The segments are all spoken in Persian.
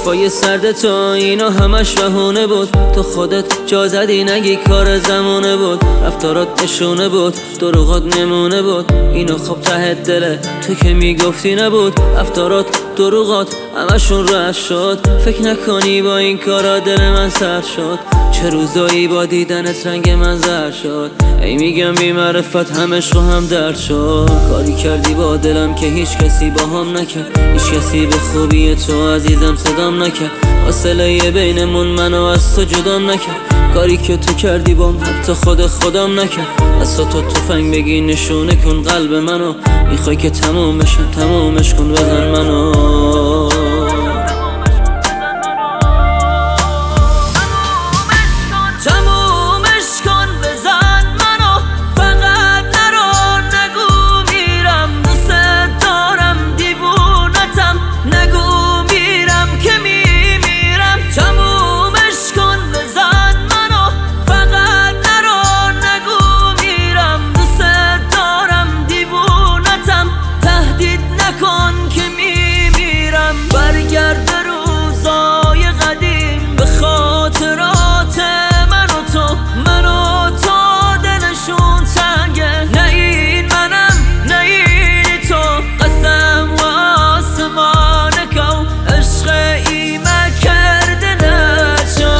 حرفای سرد تو اینا همش بهونه بود. تو خودت جا زدی نگی کار زمونه بود. رفتارات نشونه بود، دروغات نمونه بود. اینو خب ته دله تو که میگفتی نبود. رفتارات دروغات همشون رد شد. فکر نکنی با این کارا دل من سر شد. چه روزایی با دیدنت رنگ من زرد شد. ای میگم بی معرفت همش رو هم درد شد. کاری کردی با دلم که هیچ کسی با هم نکرد. هیچ کسی به خوبی تو عزیزم صدام نکرد. فاصله بینمون منو از تو جدام نکرد. کاری که تو کردی بام حتی خودم نکرد. از تو تفنگ بگی نشونه کن قلب منو. میخوای که تمومش کن بزن منو. برگرد روزای قدیم به خاطرات من و تو دلشون تنگه. نه این منم نه این تو. قسم و آسمان کو عشق ایمه کرده نجا.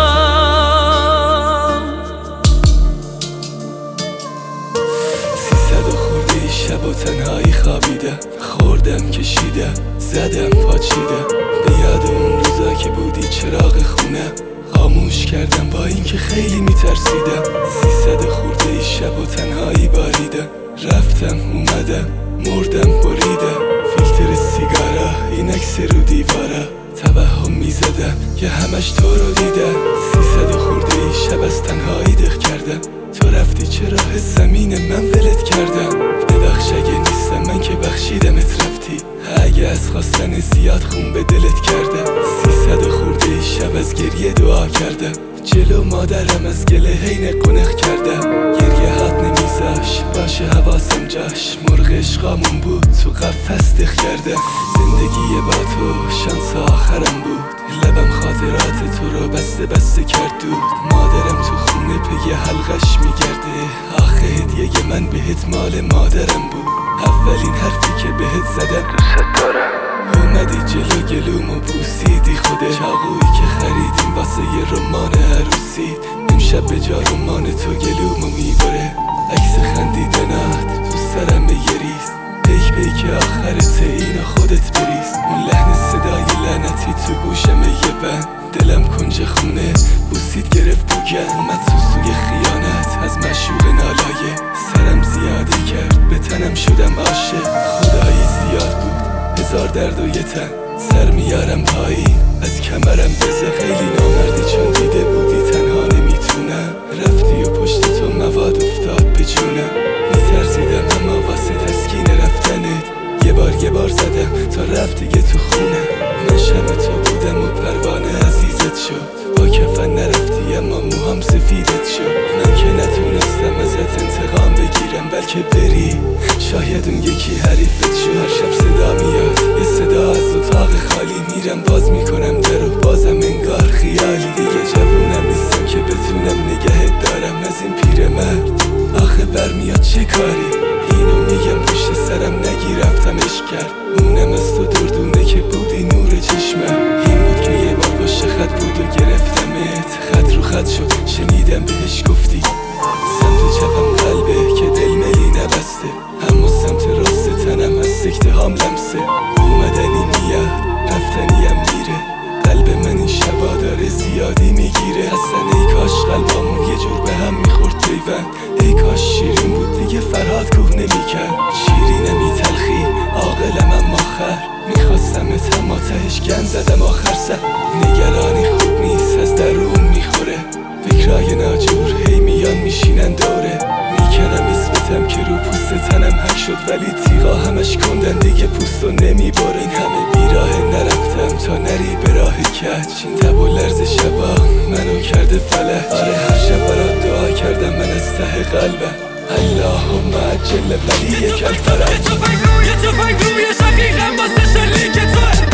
300 خورده شب و تنهایی خوابیده. خوردم کشیده زدم پاچیده. به یاد اون روزا که بودی چراغ خونه. خاموش کردم با اینکه خیلی میترسیدم. 300 خورده شب و تنهایی باریده. رفتم اومدم مردم بریده. فیلتر سیگارا این عکس رو دیواره. توهم میزدم که همش تو رو دیدم. 300 خورده شب از تنهایی دق کردم. تو رفتی چرا زمین من ولت کردم. ببخش اگه نیستم من که بخشیدمت رفتی. اگه از خواستن زیاد خون به دلت کردم. 300 خورده شب از گریه دعا کردم. جلو مادرم از گله هین قنق کردم. گریه هات نمیزاش باشه حواسم جاش. مرغ عشقامون بود تو قفس دق کردم. زندگی با تو شانس آخرم بود. لبم خاطرات تو رو بسته کرد دود. مادرم تو خونه پی حلقش میگرده. آخه هدیه من بهت مال مادرم بود. اولین حرفی که بهت زدم دوست دارم. اومدی گلومو بوسیدی. خوده چاقویی که خریدیم واسه یه رمان عروسی. امشب به جا رمان تو گلومو میبره. عکس خندیدنات تو سرم یه ریز. پیک آخرت اینو خودت بریز. اون لحن صدای لعنتی تو گوشم یه بند. دلم کنج خونه بوسید گرفت بوگن. اومد سوی خیانت از مشوق نالایه. سرم زیادی کرد به تنم شدم عاشق. خدایی زیاد بود هزار درد و یه تن. سر میارم پایین از کمرم بزه. خیلی نامردی چون دیده بودی تنها نمیتونم. رفتی و پشت تو مواد افتاد به جونم. میترسیدم اما واسه تسکین رفتنت یه بار زدم تا رفت دیگه تو خونه. من شم تو بودم و پروانه عزیزت شد. با کفن نرفتی اما موهام سفیدت شد. من که نتونستم ازت انتقام بگیرم بلکه بری. شاید اون یکی حریفت شد. هر شب صدا میاد یه صدا از اتاق خالی. میرم باز میکنم درو بازم انگار خیالی. دیگه جوونم نیستم که بتونم نگهت دارم از این پیرمرد. آخه برمیاد چه کاری. اینو میگم پشت سرم نگی رفتم عشق کرد. اونم از تو دردونه که بودی نور چشمم. این بود که یه بار باشه خط بود و گرفتمت. خط رو خط شد شنیدم بهش گفتی. سمت چپم قلبه که دل ملی نبسته. اما سمت راست تنم از سکته هام لمسه. اومدنی میاد رفتنیم میره. قلب من این شبا داره زیادی میگیره. اصلا ای کاش قلبامون یه جور به هم میخورد پیوند. ای کاش شیرین بود دیگه فرهاد کوه نمیکرد. شیرینم ای تلخی عاقلم اما خر. میخواستم اما تهش گند زدم آخر سر. نگرانی خوب نیست از درون میخوره. فکرای ناجور هی میان میشینن دوره. میکنم اسمتم که رو پوست تنم حک شد. ولی تیغا همش کندن دیگه پوستو نمیباره. این همه بیراه نرفتم تا نری به راه کج. این تب و لرز شبا منو کرده فلج. آره هر شب برات دعا کردم من از ته قلبم. اللهم عجل ولی یک الفرج. یه تفنگ روی شقیقم واسه شلیک توه. بزن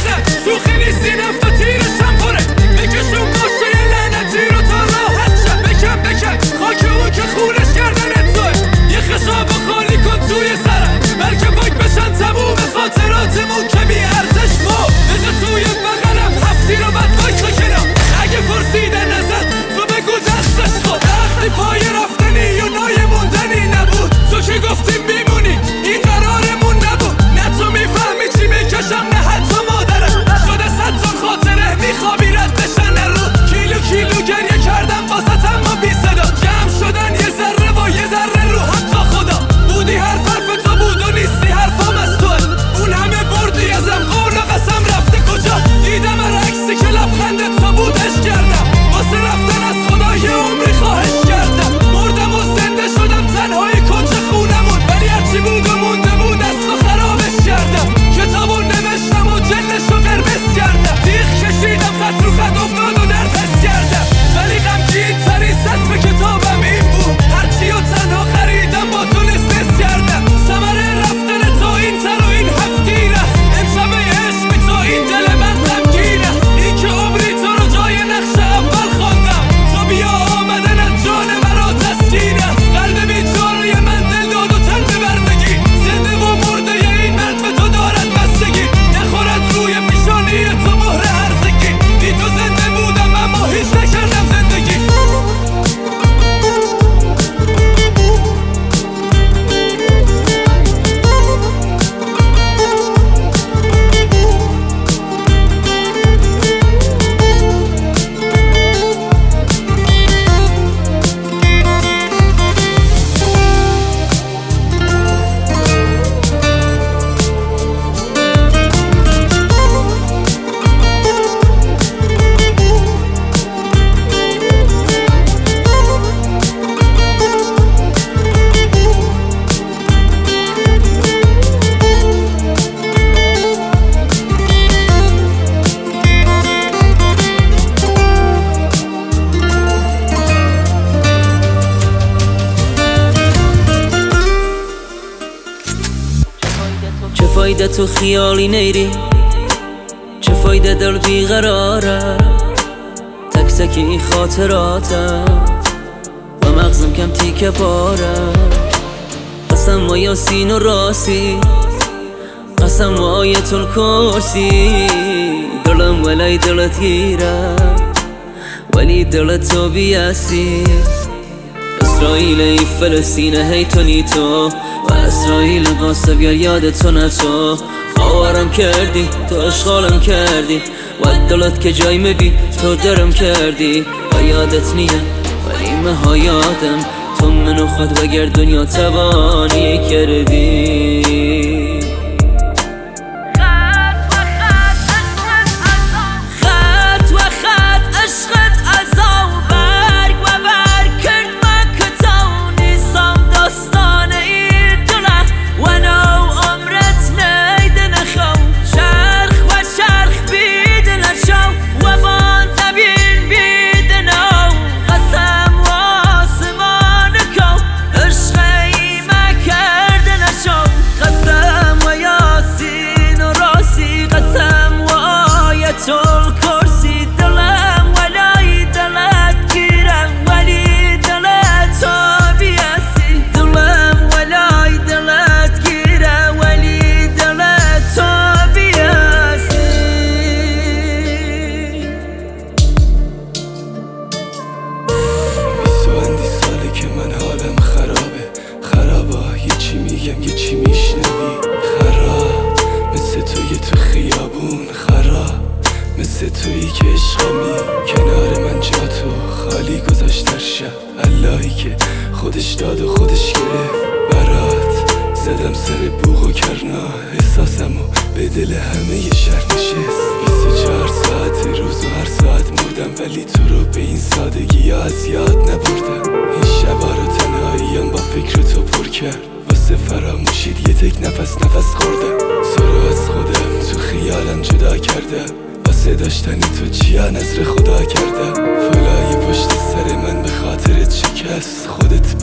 رفیقم شوخی نیستی نفت و تیرشم پره بکشون باشه یه لعنتی رو تا راحت شم بکن خاک اون که خونش کردن توه یه خشاب خالی کن توی سرم بلکه پاک بشن تموم خاطراتمون که بی ارزش ما بزه توی بغلم هفتی رو بد وایسا کنم اگه پرسیدن ازت تو بگو دستش خود وقتی پای رفتنی یا نای موندنی نبود تو که گفتیم میمونی این قرارمون نبود نه تو میفهمی چی میکشم نه حتی مادرم شده 100 تا خاطره میخوابی رد بشن رو کیلو گریه کردم واسه اما بی صدا جمع شدن یه ذره و یه ذره رو حتی خدا بودی حرف تو بود و نیستی حرفام از توه اون همه بردی ازم قول و قسم رفته کجا دیدم هر عکسی که لبخندت تو بودش کردم واسه رفتن از خدا یه عمری خواهش کردم مردم و زنده شدم تنهای کنج خونمون ولی هرچی بود و مونده بود از تو خرابش کردم کتابو نوشتم و جلشو قرمز کردم تیغ کشیدم خط رو خط افتاد و در پس کردم ولی غمگین ترین سطف کتابم این بود هرچی و تنها خریدم با تو نسنس کردم ثمره رفتن تو این تر و این هفتی رست امشب عشق بی تو این دل من غمگین است این که عمری تو رو جای نقش اول خواندم تو بیا آمدن از جان مرا تسکین است قلب بیچاره من دل داد و تن به بردگی زنده و مرده این مرد به تو دارد بستگی نخورد روی پیشانی تو مهر هرزگی بی تو زنده بودم اما هیچ نکردم زندگی چه فایده تو خیالی نیری چه فایده دل بیقراره تک تک این خاطراتم و مغزم کم تیکه پاره قسم و یاسین و راسی قسم و آیت الکرسی دلم ولی دلت گیره ولی دلت تو بیاسی اسرائیل این فلسطینه هی تو نیتو و اسرائیل قاسب یا یاد تو نتو آوارم کردی تو اشغالم کردی و دلت که جای مبی تو درم کردی و یادت نیه ولی مها یادم تو منو خود وگر دنیا توانی کردی مثل تویی که عشقمی کنار من جا تو خالی گذاشت در شب اللهی که خودش داد و خودش گرفت برات زدم سر بوق و کرنا احساسمو به دل همه ی شهر نشست 24 ساعت روز و هر ساعت مردم ولی تو رو به این سادگی از یاد نبردم این شبا رو تنهاییم با فکر تو پر کرد واسه فراموشید یه تک نفس خوردم تو رو از خودم تو خیالم جدا کردم واسه داشتنی تو چیا نظر خدا کردم فلای پشت سر من به خاطرت شکست خودت بگو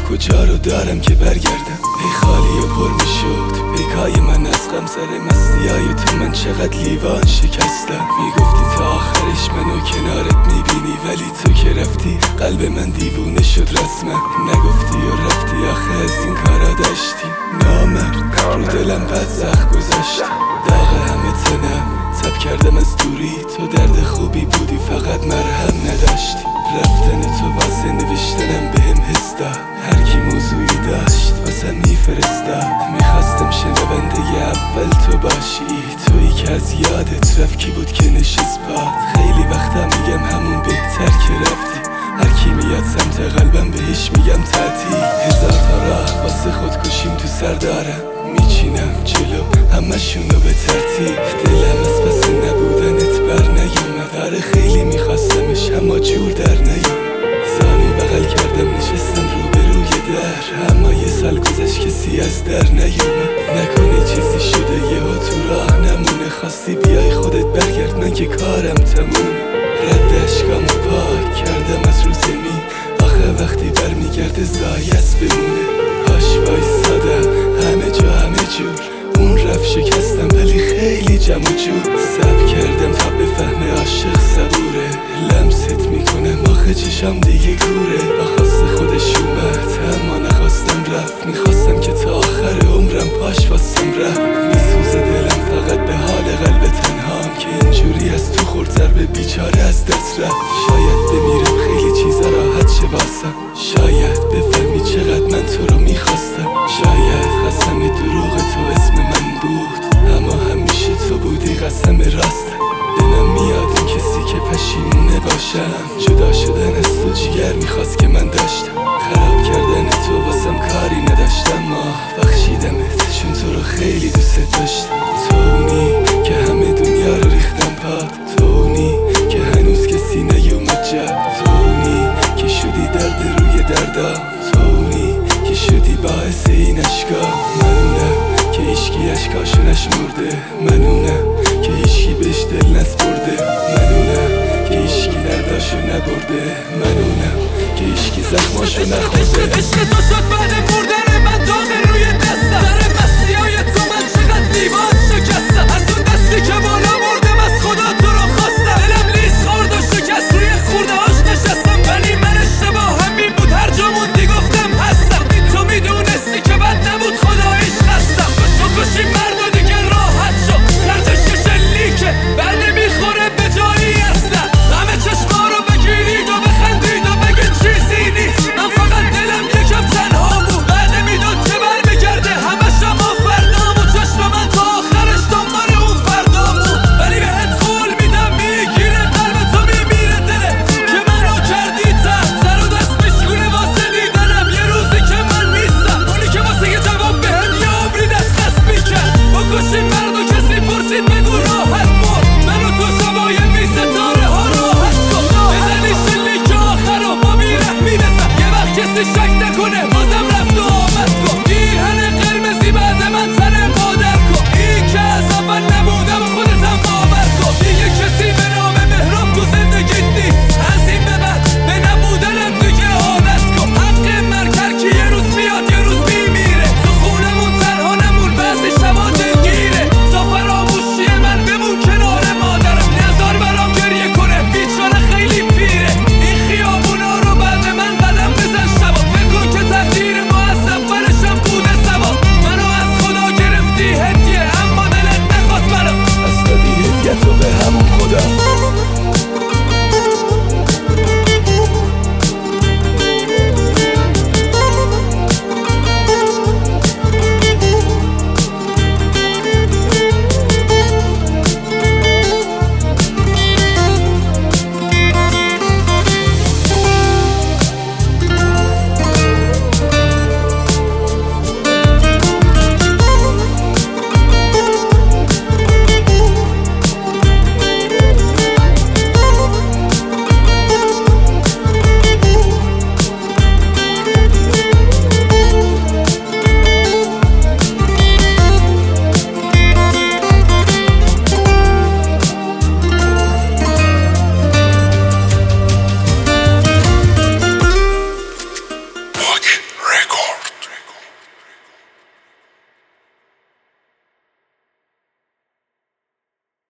کجا رو دارم که برگردم. ای خالی و پر میشد پیکای من از غم سر مستیای تو. من چقدر لیوان شکستم. میگفتی تا آخرش منو کنارت میبینی، ولی تو که رفتی قلب من دیوونه شد رسما. نگفتی و رفتی آخه از این کارا داشتی. نامرد رو دلم بد زخم گذاشتی. داغ همه تنم تب کردم از دوری. تو درد خوبی بودی فقط مرهم نداشتی. رفتن تو واسه نوشتنم بهم حس داد. هر کی موضوعی داشت واسه میفرستاد. میخواستم شنونده اول تو باشی. تویی که از یادت رفت کی بود که نشست باد. خیلی وقتا میگم همون بهتر که رفتی. هر کی میاد سمت قلبم بهش میگم تعطیل. هزار تا راه واسه خودکشیم تو سر دارم. میچینم جلو همشونو به ترتیب. دلم از پس نبودنت بر نیومد. آره خیلی میخواستمش اما جور در نیومد. زانو بغل کردم نشستم روبروی در. اما یه سال گذشت کسی از در نیومد. نکنه چیزی شده یهو تو راه نمونه. خواستی بیای خودت برگرد من که کارم تمومه. رد اشکامو پاک کردم از رو زمین. آخه وقتی برمیگرده زایست بمونه. پاش وایسادم همه جا همه جور. اون رفت شکستم ولی خیلی جمع و جور. صبر کردم تا بفهمه عاشق صبوره. لمست میکنم آخه چشام دیگه گوره. با خواست خودش اومد اما نخواستم رفت. میخواستم که تا آخر عمرم پاش واسم رفت. میسوزه دلم فقط به حال قلب تنهام که اینجوری از تو خورتر به بیچاره از دست رفت. شاید بمیرم خیلی چیزا راحت شه واسم. شاید بفهمی چقدر من تو رو میخواستم. شاید قسم دروغ تو اسم من بود اما همیشه تو بودی قسم راستم. به من میاد این کسی که پشیمونه باشم. جدا شدن از تو جیگر میخواست که من داشتم. خراب کردن تو واسم کاری نداشتم. ما بخشیدمت چون تو رو خیلی دوست داشتم. تو اونی که همه دنیا رو ریختم پاد. تو اونی که هنوز کسی نیومد جد. تو اونی که شدی درد روی دردم. تو اونی که شدی باعث این اشکا. منونم که ایشکی اشکاشو نشمرده. منونم که ایشکی بهش دل نسپرده. منونم که ایشکی درداشو نبرده. منونم که ایشکی زخماشو نخورده. عشق تو شد بعد